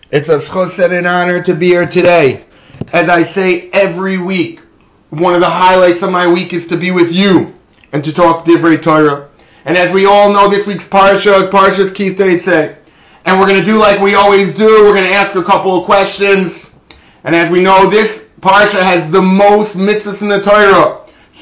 It's a schus and an honor to be here today. As I say every week, one of the highlights of my week is to be with you and to talk Divrei Torah. And as we all know, this week's parsha is Parshas Ki Teitzei. And we're going to do like we always do. We're going to ask a couple of questions. And as we know, this parsha has the most mitzvahs in the Torah.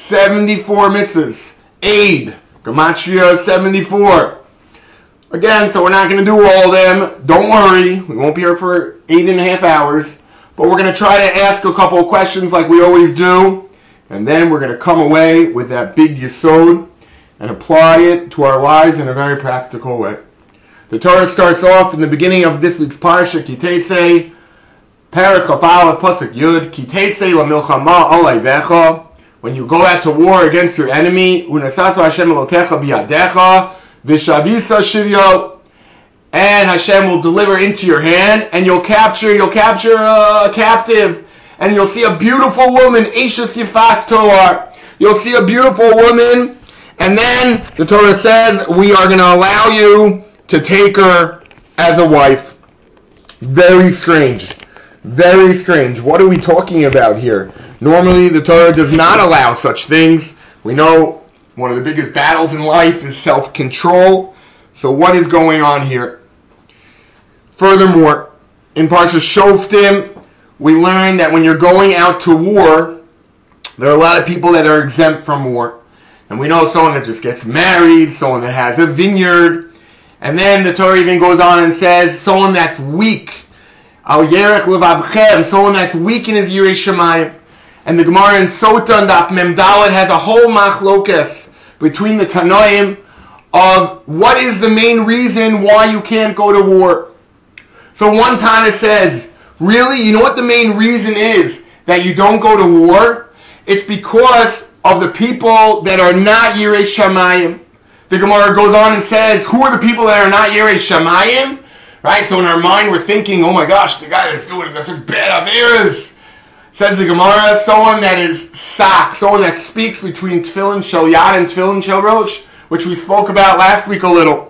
74 mitzvahs. Eid. Gematria 74. Again, so we're not going to do all of them. Don't worry. We won't be here for 8.5 hours. But we're going to try to ask a couple of questions like we always do. And then we're going to come away with that big yesod and apply it to our lives in a very practical way. The Torah starts off in the beginning of this week's parsha, Ki Teitzei, Perek Chaf Aleph Pasuk Yud, Ki Teitzei LaMilchama Olayvecha. When you go out to war against your enemy, Unasaso Hashem Elokecha Biyadecha, Vishavisa Shivyo, and Hashem will deliver into your hand, and you'll capture a captive, and you'll see a beautiful woman, Eishes Yifas Toar. You'll see a beautiful woman, and then the Torah says we are going to allow you to take her as a wife. Very strange. Very strange. What are we talking about here? Normally, the Torah does not allow such things. We know one of the biggest battles in life is self-control. So what is going on here? Furthermore, in Parshas Shoftim, we learn that when you're going out to war, there are a lot of people that are exempt from war. And we know someone that just gets married, someone that has a vineyard. And then the Torah even goes on and says, someone that's weak. Al yerech levavchem, someone that's weak in his Yirei Shamayim. And the Gemara in Sota and Daf Mem Daled has a whole machlokas between the Tanoim of what is the main reason why you can't go to war. So one Tana says, really, you know what the main reason is that you don't go to war? It's because of the people that are not Yirei Shamayim. The Gemara goes on and says, who are the people that are not Yirei Shamayim? Right, so in our mind we're thinking, oh my gosh, the guy that's doing such bad averas. Says the Gemara, someone that is sak, someone that speaks between Tefillin Shel Yad and Tefillin Shel Rosh, which we spoke about last week a little.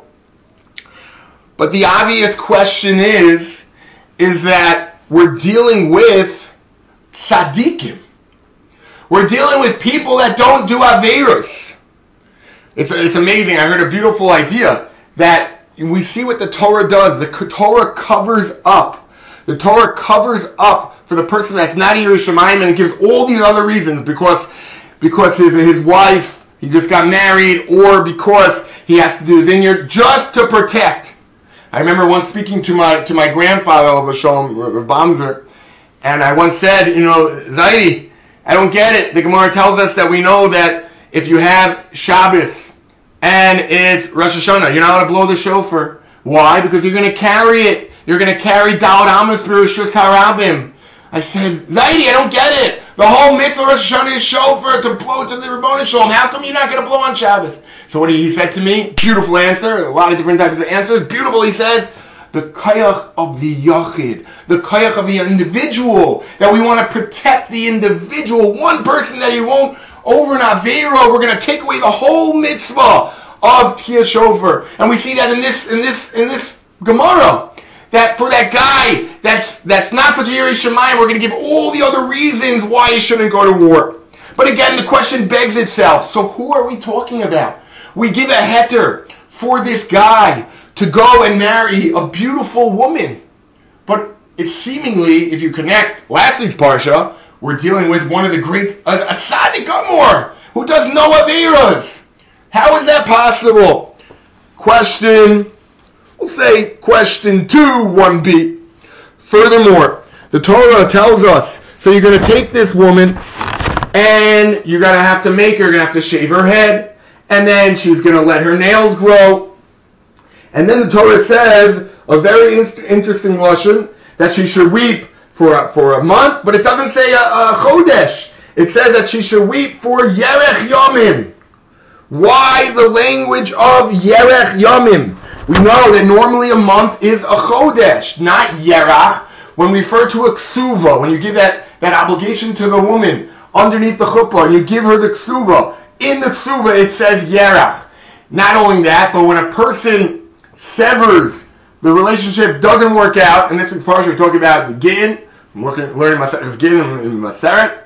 But the obvious question is that we're dealing with tzaddikim. We're dealing with people that don't do averos. It's amazing. I heard a beautiful idea that we see what the Torah does. The Torah covers up. The Torah covers up for the person that's not Yirei Shamayim, and it gives all these other reasons because his wife, he just got married, or because he has to do the vineyard, just to protect. I remember once speaking to my grandfather of Shalom, Rav Bamzer, and I once said, Zaidi, I don't get it. The Gemara tells us that we know that if you have Shabbos and it's Rosh Hashanah, you're not allowed to blow the shofar. Why? Because you're going to carry it. You're going to carry Daled Amos B'Rishus Harabim. I said, Zaidi, I don't get it. The whole mitzvah of Rosh Hashanah is shofar to blow to the Ribbon Shalom. How come you're not going to blow on Shabbos? So what he said to me, beautiful answer, a lot of different types of answers. Beautiful, he says, the kayach of the yachid, the kayach of the individual, that we want to protect the individual, one person that he won't over an avera. We're going to take away the whole mitzvah of Tkiyah Shofar. And we see that in this Gemara. That for that guy that's not such a Yirei Shamayim, we're going to give all the other reasons why he shouldn't go to war. But again, the question begs itself. So who are we talking about? We give a heter for this guy to go and marry a beautiful woman. But it's seemingly, if you connect last week's Parsha, we're dealing with one of the great, a tzaddik Gomor, who does no averas. How is that possible? We'll say question 2, 1b. Furthermore, the Torah tells us, so you're going to take this woman and you're going to have to make her, you're going to have to shave her head, and then she's going to let her nails grow. And then the Torah says, a very interesting lashon, that she should weep for a month, but it doesn't say a chodesh. It says that she should weep for Yerech Yomim. Why the language of Yerech Yomim? We know that normally a month is a chodesh, not Yerach. When we refer to a ksuva, when you give that obligation to the woman underneath the chuppah, and you give her the ksuva, in the ksuva it says Yerach. Not only that, but when a person severs the relationship doesn't work out, and this week's parsha we're talking about the Gittin. I'm learning Maseches Gittin in Maseret.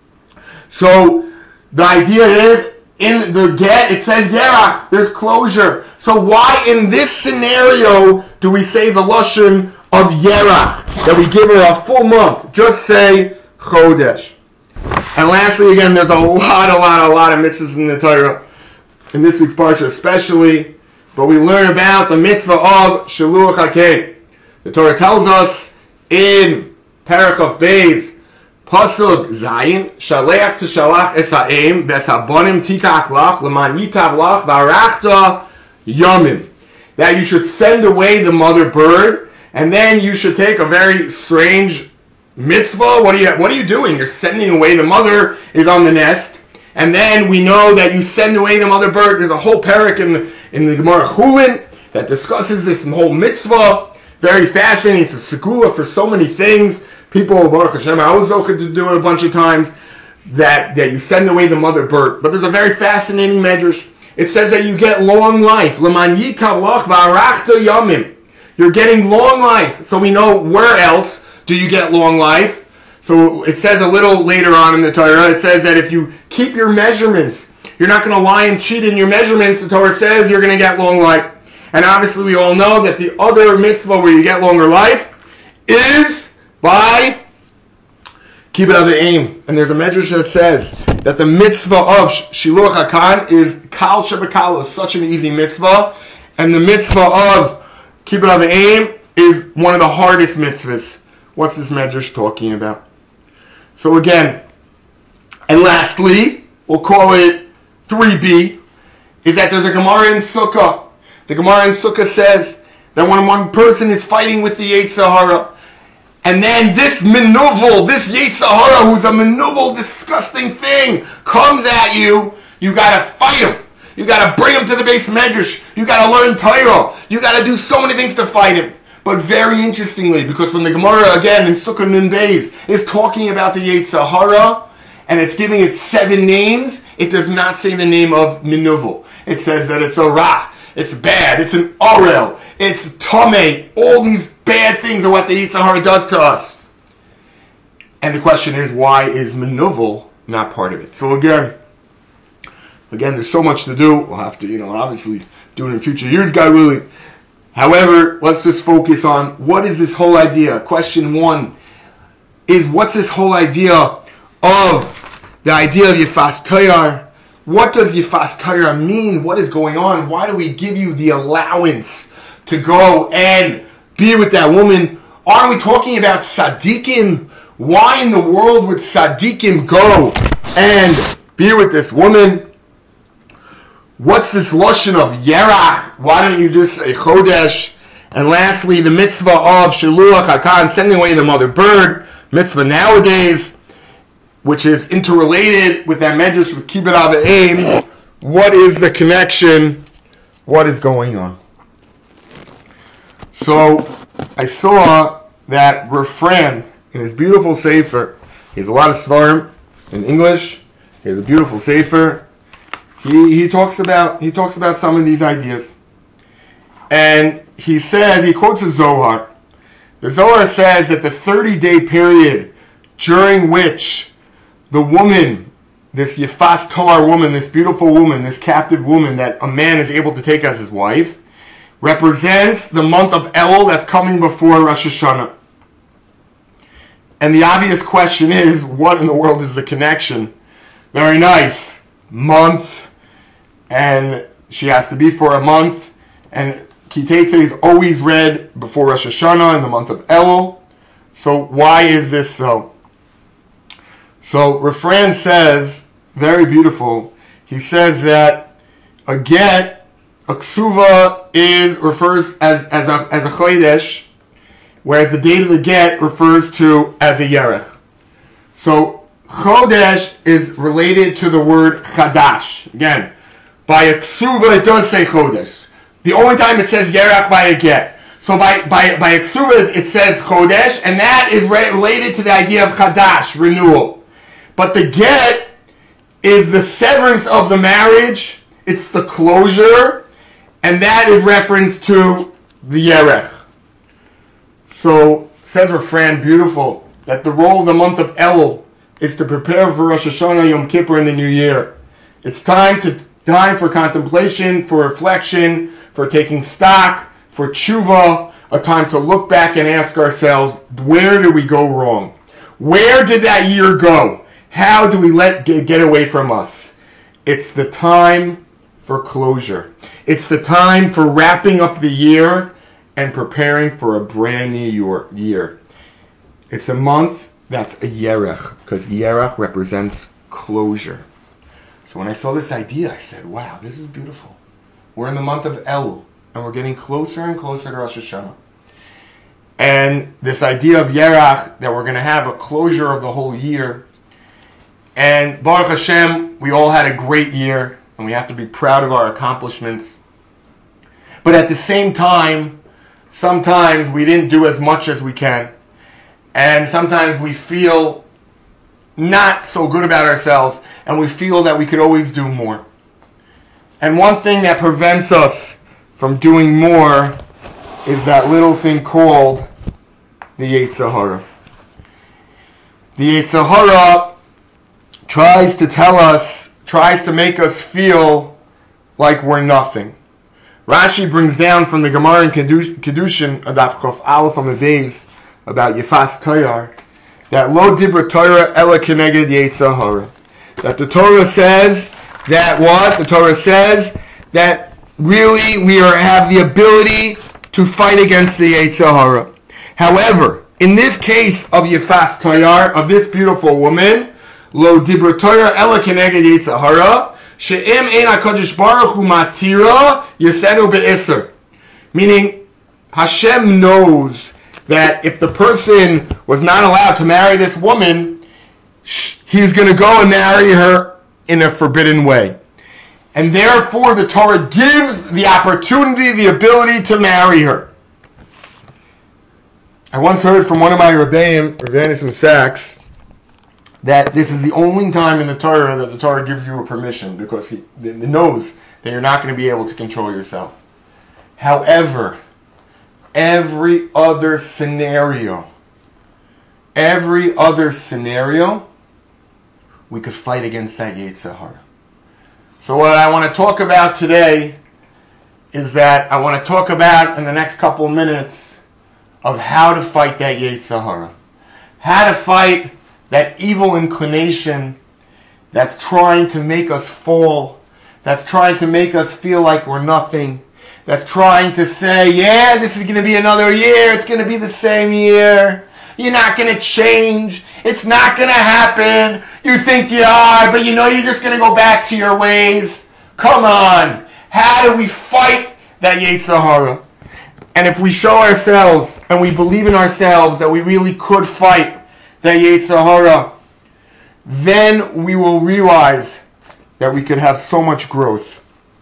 So the idea is, in the get, it says Yerach. There's closure. So why in this scenario do we say the Lashon of Yerach? That we give her a full month. Just say Chodesh. And lastly, again, there's a lot of mitzvahs in the Torah. In this week's parsha especially. But we learn about the mitzvah of Shiluach HaKein. The Torah tells us in Parashas Beis, Pasuk Zayin, Shaleach Tishalach Es Ha'em, Ves Habonim Tikach Lach, Leman Yitav Lach, V'arachta Yomim. That you should send away the mother bird, and then you should take a very strange mitzvah. What are you doing? You're sending away the mother is on the nest, and then we know that you send away the mother bird. There's a whole parak in the Gemara Chulin that discusses this whole mitzvah. Very fascinating. It's a segula for so many things. People, Baruch Hashem, I was zocheh to do it a bunch of times, that you send away the mother bird. But there's a very fascinating medrash. It says that you get long life. Leman yitav lach v'arachta yamim. You're getting long life. So we know where else do you get long life. So it says a little later on in the Torah, it says that if you keep your measurements, you're not going to lie and cheat in your measurements, the Torah says you're going to get long life. And obviously we all know that the other mitzvah where you get longer life is by Kibbud Av V'Eim. And there's a medrash that says that the mitzvah of Shiluach HaKan is Kal Shebakal, is such an easy mitzvah. And the mitzvah of Kibbud Av V'Eim is one of the hardest mitzvahs. What's this medrash talking about? So again, and lastly, we'll call it 3b, is that there's a Gemara in Sukkah. The Gemara in Sukkah says that when one person is fighting with the Yetzer Hara, and then this menuvel, this Yetzer Hara, who's a menuvel, disgusting thing, comes at you, you gotta fight him. You gotta bring him to the base medrash. You gotta learn Torah. You gotta do so many things to fight him. But very interestingly, because when the Gemara, again, in Sukkah Nun Beis, is talking about the Yetzer Hara, and it's giving it 7 names, it does not say the name of menuvel. It says that it's a ra, it's bad, it's an orel, it's tameh. All these bad things are what the Yetzer Hara does to us. And the question is, why is menuvel not part of it? So again, there's so much to do. We'll have to, obviously do it in future years, God willing. However, let's just focus on what is this whole idea. Question 1 is, what's this whole idea of the idea of Yifas Toyar? What does Yifas Toyar mean? What is going on? Why do we give you the allowance to go and be with that woman? Aren't we talking about Tzaddikim? Why in the world would Tzaddikim go and be with this woman? What's this Lashon of Yerach? Why don't you just say Chodesh? And lastly, the mitzvah of Shiluach HaKan, sending away the mother bird, mitzvah nowadays, which is interrelated with that medrash with Kibbud Av V'Eim. What is the connection? What is going on? So, I saw that Refran, in his beautiful sefer, he has a lot of svarim in English, he has a beautiful sefer. He talks about some of these ideas, and he quotes a Zohar. The Zohar says that the 30-day period during which the woman, this Yifas Toar woman, this beautiful woman, this captive woman that a man is able to take as his wife, represents the month of Elul that's coming before Rosh Hashanah. And the obvious question is, what in the world is the connection? Very nice. Month. And she has to be for a month. And Kitetze is always read before Rosh Hashanah in the month of Elul. So why is this so? So Refran says, very beautiful, he says that a get, a ksuva refers as a chodesh, whereas the date of the get refers to as a yerech. So chodesh is related to the word chadash. Again, by a ksuva it does say chodesh. The only time it says yerech by a get. So by a ksuva it says chodesh, and that is related to the idea of chadash, renewal. But the get is the severance of the marriage, it's the closure, and that is reference to the yerech. So, says our friend, beautiful, that the role of the month of Elul is to prepare for Rosh Hashanah, Yom Kippur, and the New Year. It's time for contemplation, for reflection, for taking stock, for tshuva, a time to look back and ask ourselves, where did we go wrong? Where did that year go? How do we let it get away from us? It's the time for closure. It's the time for wrapping up the year and preparing for a brand new year. It's a month that's a Yerech, because Yerech represents closure. So when I saw this idea, I said, wow, this is beautiful. We're in the month of Elul, and we're getting closer and closer to Rosh Hashanah. And this idea of Yerach, that we're going to have a closure of the whole year. And Baruch Hashem, we all had a great year, and we have to be proud of our accomplishments. But at the same time, sometimes we didn't do as much as we can. And sometimes we feel not so good about ourselves, and we feel that we could always do more. And one thing that prevents us from doing more is that little thing called the Yetzer Hara. The Yetzer Hara tries to make us feel like we're nothing. Rashi brings down from the Gemara in Kedushin, Adaf Chof Aleph on the days, about Yefas Toyar, that Lo Dibra Torah Ela Keneged Yetzer Hara. That the Torah says that what? The Torah says that really we have the ability to fight against the Yetzer Hara. However, in this case of Yefas Toyar, of this beautiful woman, Lo Dibra Torah Ela Keneged Yetzer Hara, She'im Ein HaKadosh Baruch Hu Matira Yesenu Be'Isser. Meaning, Hashem knows that if the person was not allowed to marry this woman, he's going to go and marry her in a forbidden way. And therefore, the Torah gives the opportunity, the ability to marry her. I once heard from one of my Rebbeim, Rebbeinu from Sachs, that this is the only time in the Torah that the Torah gives you a permission, because it knows that you're not going to be able to control yourself. However, every other scenario, we could fight against that Yetzer Hara. So what I want to talk about today is that I want to talk about in the next couple of minutes of how to fight that Yetzer Hara. How to fight that evil inclination that's trying to make us fall, that's trying to make us feel like we're nothing, that's trying to say, yeah, this is going to be another year, it's going to be the same year, you're not going to change, it's not going to happen, you think you are, but you know you're just going to go back to your ways. Come on, how do we fight that Yetzer Hara? And if we show ourselves, and we believe in ourselves that we really could fight that Yetzer Hara, then we will realize that we could have so much growth.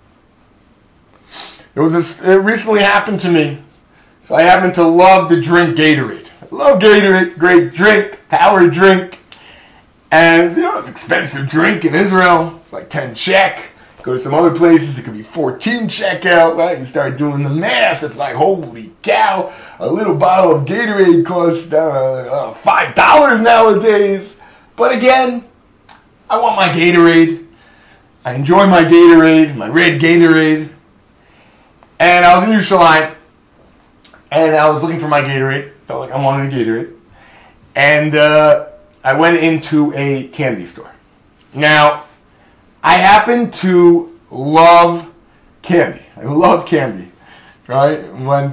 It recently happened to me. So I happen to love to drink Gatorade. I love Gatorade, great drink, power drink. And it's an expensive drink in Israel. It's like 10 shekel. Go to some other places, it could be 14 shekel, right? You start doing the math, it's like, holy cow, a little bottle of Gatorade costs $5 nowadays. But again, I want my Gatorade. I enjoy my Gatorade, my red Gatorade. And I was in Yerushalayim, and I was looking for my Gatorade. Felt like I wanted a Gatorade. And I went into a candy store. Now, I happen to love candy. I love candy, right? When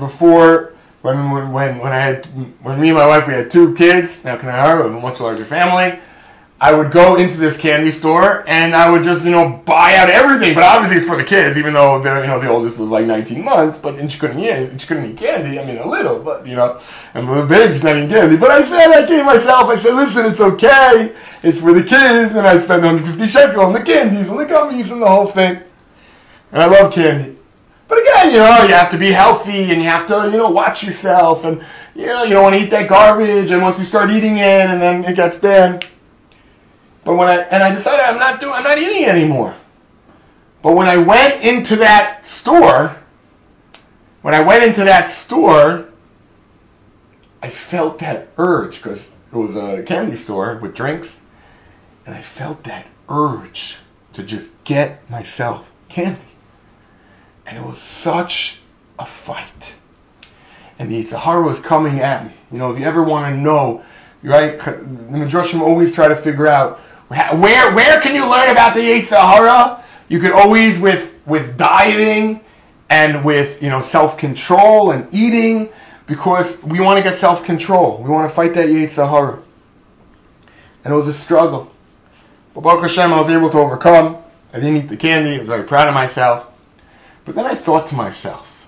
me and my wife, we had 2 kids. Now, can I have a much larger family? I would go into this candy store and I would just, buy out everything. But obviously, it's for the kids, even though the oldest was like 19 months. But and she couldn't eat candy. I mean, a little, but I'm a little big. She's not eating candy. But I said, listen, it's okay. It's for the kids, and I spend 150 shekel on the candies and the gummies and the whole thing. And I love candy. But again, you have to be healthy and you have to, watch yourself, and you don't want to eat that garbage. And once you start eating it, and then it gets bad. But I decided I'm not eating it anymore. But when I went into that store, I felt that urge, because it was a candy store with drinks, and I felt that urge to just get myself candy. And it was such a fight. And the Yetzer Hara was coming at me. You know, if you ever want to know, right, the Midrashim always try to figure out, where can you learn about the Yetzer Hara? You could always with dieting and with, you know, self-control and eating, because we want to get self-control. We want to fight that Yetzer Hara. And it was a struggle. But Baruch Hashem, I was able to overcome. I didn't eat the candy. I was very proud of myself. But then I thought to myself,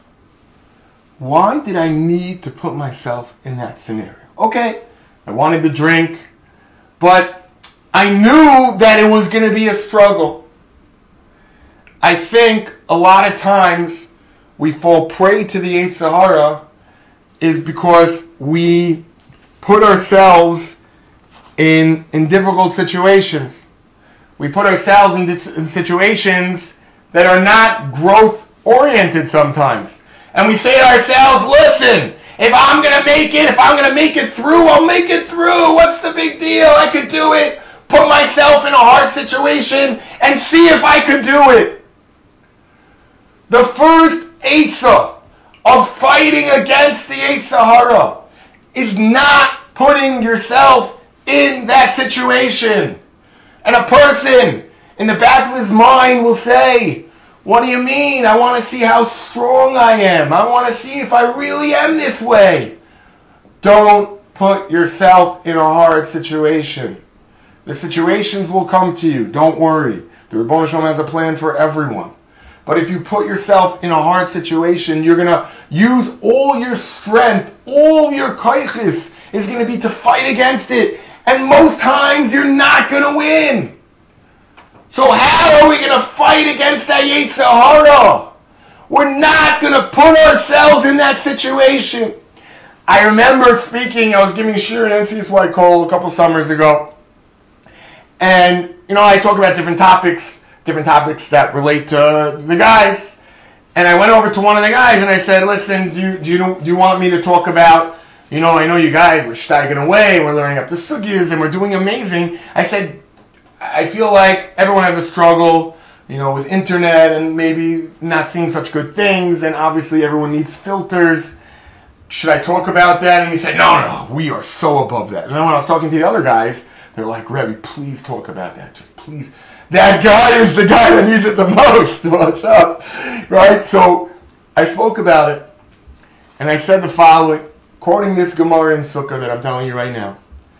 why did I need to put myself in that scenario? Okay, I wanted to drink, but I knew that it was going to be a struggle. I think a lot of times we fall prey to the Yetzer Hara is because we put ourselves in difficult situations. We put ourselves in situations that are not growth-oriented sometimes. And we say to ourselves, listen, if I'm going to make it through, I'll make it through. What's the big deal? I could do it. Put myself in a hard situation and see if I could do it. The first Eitzah of fighting against the Yetzer Hara is not putting yourself in that situation. And a person in the back of his mind will say, what do you mean? I want to see how strong I am. I want to see if I really am this way. Don't put yourself in a hard situation. The situations will come to you. Don't worry. The Rebbeinu Shalom has a plan for everyone. But if you put yourself in a hard situation, you're going to use all your strength, all your koiches is going to be to fight against it. And most times you're not going to win. So how are we going to fight against that Yetzer Hara? We're not going to put ourselves in that situation. I remember speaking, I was giving Shir in NCSY Cole a couple summers ago. And, you know, I talk about different topics that relate to the guys. And I went over to one of the guys and I said, listen, do you want me to talk about, you know, I know you guys, we're steiging away, we're learning up the sugyas, and we're doing amazing. I said, I feel like everyone has a struggle, you know, with internet and maybe not seeing such good things, and obviously everyone needs filters. Should I talk about that? And he said, no, we are so above that. And then when I was talking to the other guys, they're like, Rebbe, please talk about that. Just please. That guy is the guy that needs it the most. What's up? Right? So I spoke about it, and I said the following, quoting this Gemara in Sukkah that I'm telling you right now.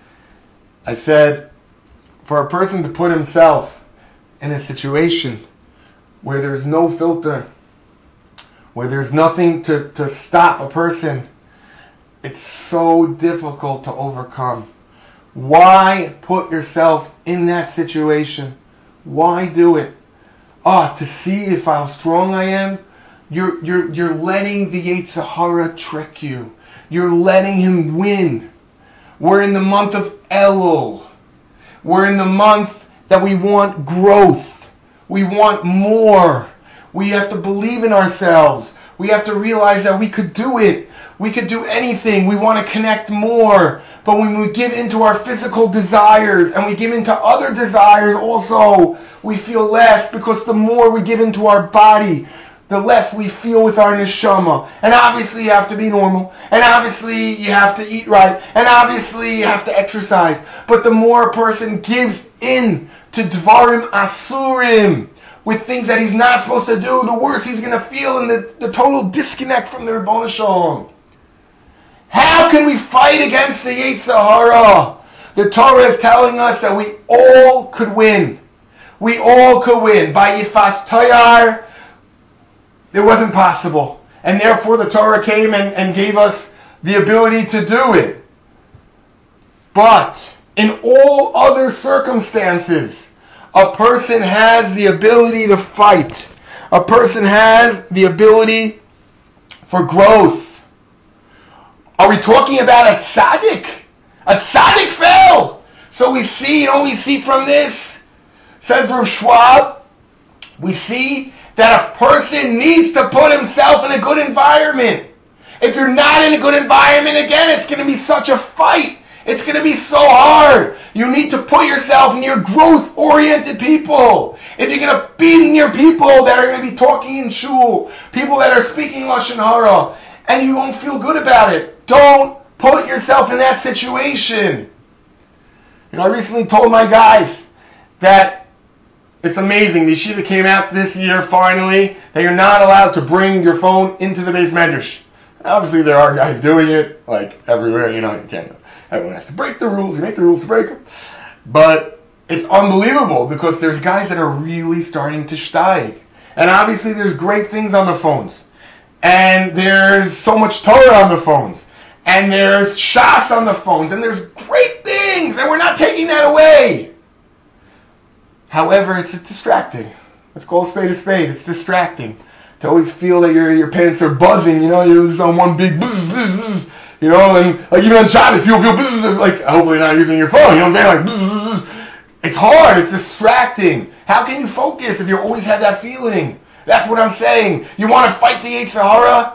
I said, for a person to put himself in a situation where there's no filter, where there's nothing to stop a person, it's so difficult to overcome. Why put yourself in that situation? Why do it? To see if how strong I am? You're letting the Yetzer Hara trick you. You're letting him win. We're in the month of Elul. We're in the month that we want growth. We want more. We have to believe in ourselves. We have to realize that we could do it. We could do anything. We want to connect more. But when we give into our physical desires and we give into other desires also, we feel less, because the more we give into our body, the less we feel with our neshama. And obviously you have to be normal. And obviously you have to eat right. And obviously you have to exercise. But the more a person gives in to dvarim asurim, with things that he's not supposed to do, the worse he's going to feel, and the total disconnect from the Rebbeinu Shalom. How can we fight against the Yetzer Hara? The Torah is telling us that we all could win. We all could win. By Yifas Toyar, it wasn't possible. And therefore the Torah came and gave us the ability to do it. But in all other circumstances, a person has the ability to fight. A person has the ability for growth. Are we talking about a tzaddik? A tzaddik fell. So we see from this, says Rav Schwab, we see that a person needs to put himself in a good environment. If you're not in a good environment, again, it's going to be such a fight. It's going to be so hard. You need to put yourself near growth-oriented people. If you're going to be near people that are going to be talking in shul, people that are speaking Lashon Hara, and you won't feel good about it, don't put yourself in that situation. I recently told my guys that it's amazing. The yeshiva came out this year, finally, that you're not allowed to bring your phone into the Beis Medrash. And obviously, there are guys doing it, like everywhere. You can't. Everyone has to break the rules. You make the rules to break them. But it's unbelievable because there's guys that are really starting to steig. And obviously, there's great things on the phones. And there's so much Torah on the phones. And there's Shas on the phones. And there's great things. And we're not taking that away. However, it's distracting. Let's call a spade. It's distracting. To always feel that your pants are buzzing. You're just on one big buzz, buzz, buzz. And like even on Shabbos, people feel buzz, like hopefully not using your phone. You know what I'm saying? Like buzz, buzz. It's hard. It's distracting. How can you focus if you always have that feeling? That's what I'm saying. You want to fight the Yetzer Hara?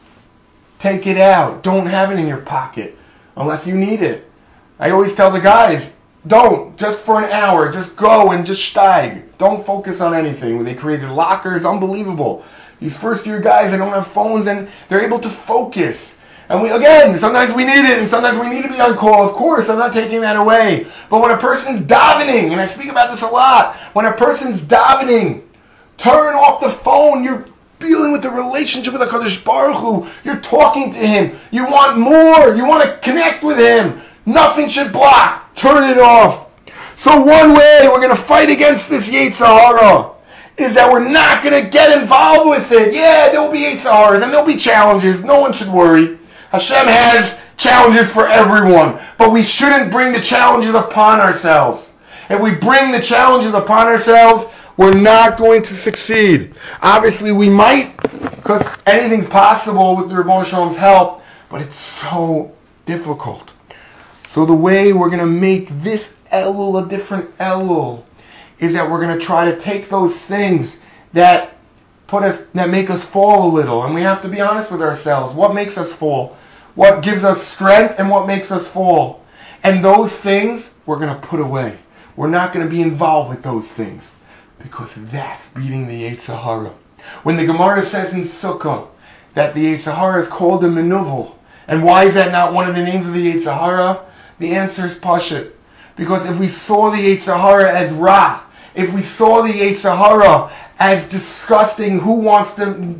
Take it out. Don't have it in your pocket unless you need it. I always tell the guys, don't. Just for an hour. Just go and just steig. Don't focus on anything. They created lockers. Unbelievable. These first-year guys, they don't have phones and they're able to focus. And sometimes we need it, and sometimes we need to be on call. Of course, I'm not taking that away. But when a person's davening, and I speak about this a lot, when a person's davening, turn off the phone. You're dealing with the relationship with HaKadosh Baruch Hu. You're talking to Him. You want more. You want to connect with Him. Nothing should block. Turn it off. So one way we're going to fight against this Yetzer Hara is that we're not going to get involved with it. Yeah, there will be Yetzer Haras and there will be challenges. No one should worry. Hashem has challenges for everyone, but we shouldn't bring the challenges upon ourselves. If we bring the challenges upon ourselves, we're not going to succeed. Obviously, we might, because anything's possible with the Ribono Shel Olam's help, but it's so difficult. So the way we're going to make this Elul a different Elul is that we're going to try to take those things that make us fall a little, and we have to be honest with ourselves. What makes us fall? What gives us strength and what makes us fall? And those things we're going to put away. We're not going to be involved with those things because that's beating the Yetzer Hara. When the Gemara says in Sukkah that the Yetzer Hara is called a Menuvel, and why is that not one of the names of the Yetzer Hara? The answer is Pashut. Because if we saw the Yetzer Hara as Ra, if we saw the Yetzer Hara as disgusting, who wants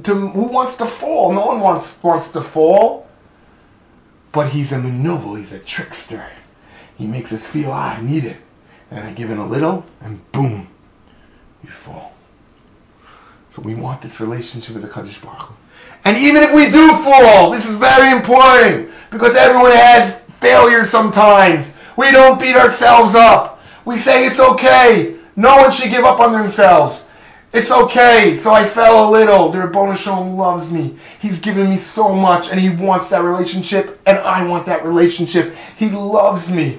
to fall? No one wants to fall. But he's a Menuvel, he's a trickster. He makes us feel, I need it. And I give it a little, and boom, you fall. So we want this relationship with the Kadosh Baruch Hu. And even if we do fall, this is very important, because everyone has failures sometimes. We don't beat ourselves up. We say it's okay. No one should give up on themselves. It's okay. So I fell a little. The Ribono Shel Olam loves me. He's given me so much, and He wants that relationship, and I want that relationship. He loves me.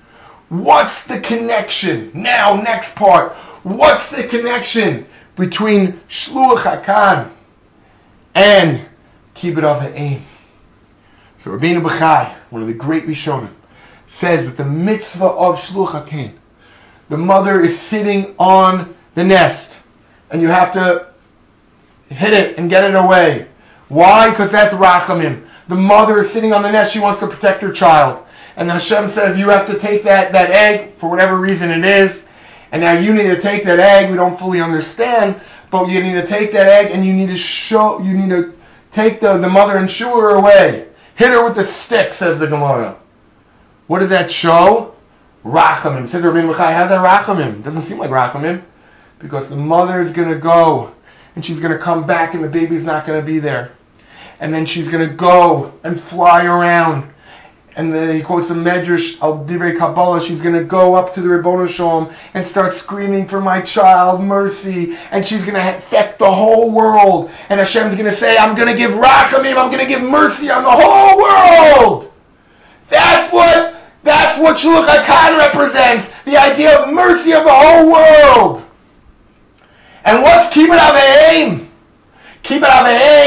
What's the connection? Now, next part. What's the connection between Shluach HaKan and Kibbud Av Ha'em? So Rabbeinu Bachai, one of the great Rishonim, says that the mitzvah of Shluach HaKan, the mother is sitting on the nest, and you have to hit it and get it away. Why? Because that's Rachamim. The mother is sitting on the nest. She wants to protect her child. And Hashem says you have to take that egg, for whatever reason it is, and now you need to take that egg. We don't fully understand, but you need to take that egg and you need to take the mother and shoo her away. Hit her with a stick, says the Gemara. What does that show? Rachamim. Says Rabbeinu Bachai, how's that Rachamim? Doesn't seem like Rachamim. Because the mother is going to go, and she's going to come back, and the baby's not going to be there. And then she's going to go and fly around. And then he quotes a Medrash, Al Divrei Kabbalah, she's going to go up to the Ribono Shel Olam and start screaming for my child, mercy. And she's going to affect the whole world. And Hashem's going to say, I'm going to give Rachamim, I'm going to give mercy on the whole world. That's what Shluach HaKan represents. The idea of mercy of the whole world. And what's Kibbud Av Ha'em? Kibbud Av Ha'em,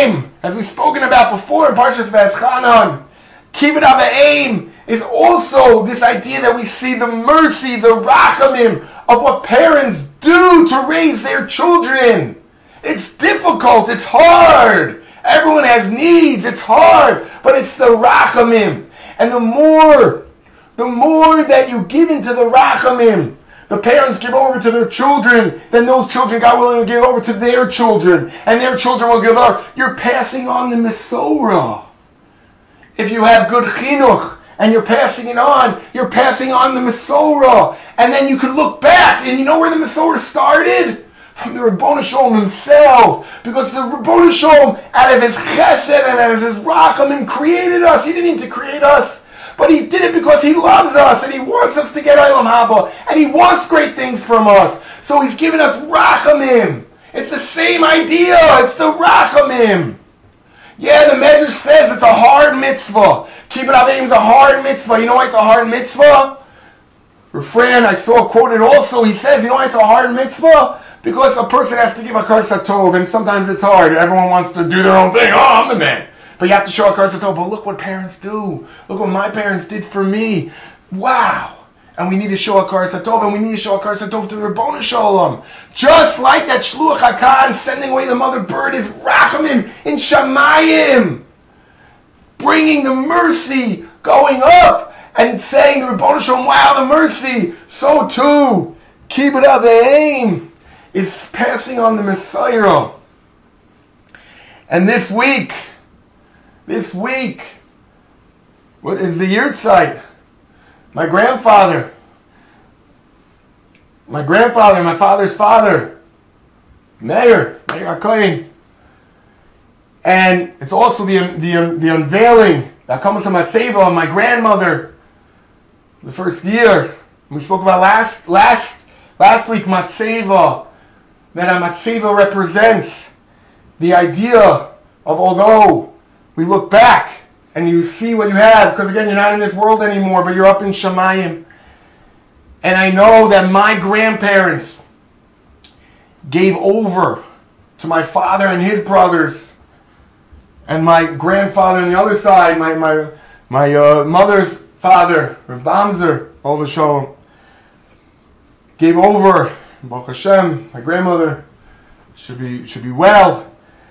As we've spoken about before in Parshas V'eschanan, Kibbud Avim is also this idea that we see the mercy, the rachamim of what parents do to raise their children. It's difficult, it's hard. Everyone has needs, it's hard, but it's the rachamim. And the more that you give into the rachamim, the parents give over to their children, then those children, God willing, will give over to their children, and their children will give over. You're passing on the Mesorah. If you have good chinuch, and you're passing it on, you're passing on the Mesorah. And then you can look back, and you know where the Mesorah started? From the Ribbono Shel Olam himself. Because the Ribbono Shel Olam, out of his chesed and out of his rachamim, created us. He didn't need to create us. But he did it because he loves us and he wants us to get Olam Haba and he wants great things from us. So he's given us rachamim. It's the same idea. It's the rachamim. Yeah, the Medrash says it's a hard mitzvah. Kibbud Avim is a hard mitzvah. You know why it's a hard mitzvah? Refrain, I saw quoted also. He says, you know why it's a hard mitzvah? Because a person has to give a Hakaras Hatov, and sometimes it's hard. Everyone wants to do their own thing. Oh, I'm the man. But you have to show Hakaras Hatov. But look what parents do. Look what my parents did for me. Wow. And we need to show Hakaras Hatov, and we need to show Hakaras Hatov to the Ribbono Shel Olam. Just like that Shluach HaKan sending away the mother bird is Rachamim in Shamayim. Bringing the mercy, going up, and saying to the Ribbono Shel Olam, wow, the mercy. So too, Kibbud Avim is passing on the Messiah. And this week, what is the Yurtzeit? My grandfather, my father's father, Meir HaKohen. And it's also the unveiling, the Hakamas HaMatzeva of my grandmother, the first year. We spoke about last week, Matzeva, that a Matzeva represents the idea of, although we look back and you see what you have, because again, you're not in this world anymore, but you're up in Shamayim. And I know that my grandparents gave over to my father and his brothers, and my grandfather on the other side, my mother's father, Rav Bamzer, Olav Shalom, gave over. Baruch Hashem, my grandmother should be well.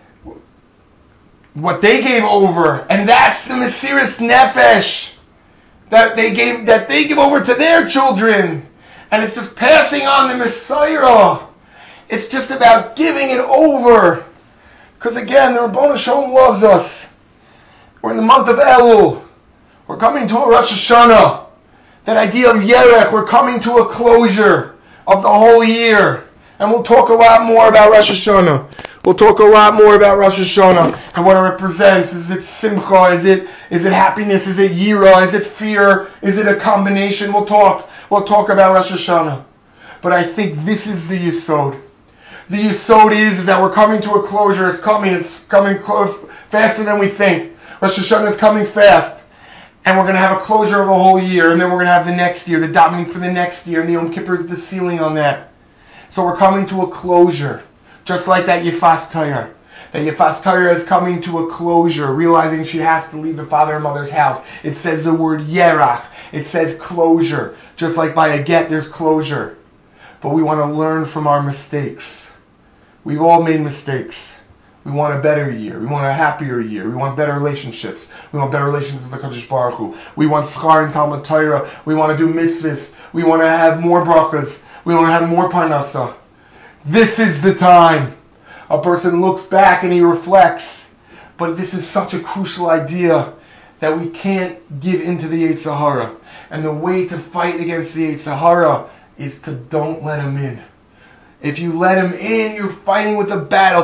What they gave over, and that's the Mesiras Nefesh that they give over to their children, and it's just passing on the Messiah. It's just about giving it over, because again, the Ribbono Shel Olam loves us. We're in the month of Elul. We're coming to a Rosh Hashanah. That idea of Yerech, we're coming to a closure of the whole year, and we'll talk a lot more about Rosh Hashanah. We'll talk a lot more about Rosh Hashanah and what it represents. Is it simcha? Is it happiness? Is it yira? Is it fear? Is it a combination? We'll talk about Rosh Hashanah. But I think this is the yesod. The yesod is that we're coming to a closure. It's coming faster than we think. Rosh Hashanah is coming fast. And we're going to have a closure of the whole year, and then we're going to have the next year, the davening for the next year, and the Yom Kippur is the ceiling on that. So we're coming to a closure, just like that Yifas Torah. That Yifas Torah is coming to a closure, realizing she has to leave the father and mother's house. It says the word Yerach. It says closure. Just like by a get, there's closure. But we want to learn from our mistakes. We've all made mistakes. We want a better year. We want a happier year. We want better relationships. We want better relationships with the Kadosh Baruch Hu. We want schar and Talmud Torah. We want to do mitzvahs. We want to have more brachas. We want to have more parnasa. This is the time. A person looks back and he reflects. But this is such a crucial idea that we can't give into the Yetzer Hara. And the way to fight against the Yetzer Hara is to don't let him in. If you let him in, you're fighting with a battle.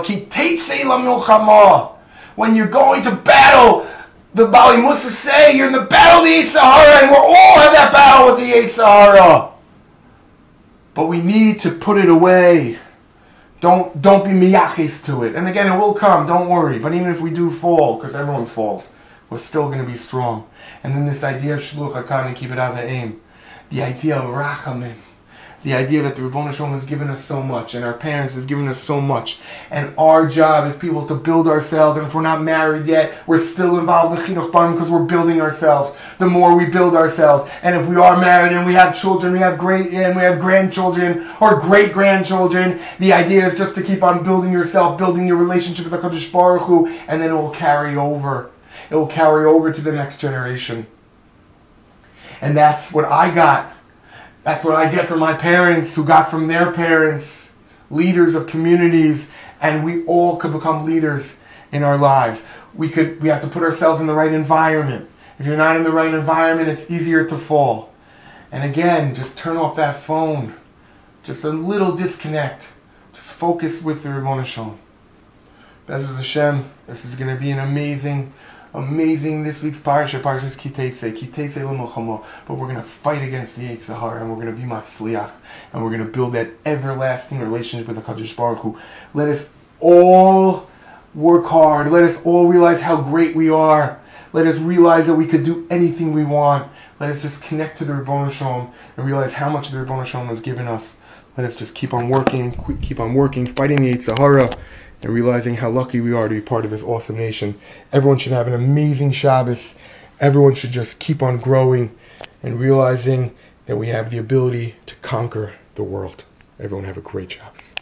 When you're going to battle, the Bali Musa say you're in the battle of the Yetzer Hara, and we all have that battle with the Yetzer Hara. But we need to put it away. Don't be miyachis to it. And again, it will come, don't worry. But even if we do fall, because everyone falls, we're still going to be strong. And then this idea of Shluach HaKan and Kibbud Avim, the idea of Rachamim, The idea that the Ribono Shel Olam has given us so much, and our parents have given us so much, and our job as people is to build ourselves. And if we're not married yet, we're still involved with Chinuch Banim because we're building ourselves. The more we build ourselves, and if we are married and we have children, we have grandchildren or great grandchildren, the idea is just to keep on building yourself, building your relationship with HaKadosh Baruch Hu, and then it will carry over. It will carry over to the next generation. And that's what I got. That's what I get from my parents, who got from their parents, leaders of communities, and we all could become leaders in our lives. We have to put ourselves in the right environment. If you're not in the right environment, it's easier to fall. And again, just turn off that phone. Just a little disconnect. Just focus with the Ribono Shel Olam. Be'ezus Hashem, this is going to be an amazing this week's Parshas Ki Teitzei L'Milchama, but we're going to fight against the Yetzer Hara, and we're going to be Matzliach, and we're going to build that everlasting relationship with the HaKadosh Baruch Hu. Let us all work hard. Let us all realize how great we are. Let us realize that we could do anything we want. Let us just connect to the Ribono Shel Olam and realize how much the Ribono Shel Olam has given us. Let us just keep on working, fighting the Yetzer Hara, and realizing how lucky we are to be part of this awesome nation. Everyone should have an amazing Shabbos. Everyone should just keep on growing and realizing that we have the ability to conquer the world. Everyone have a great Shabbos.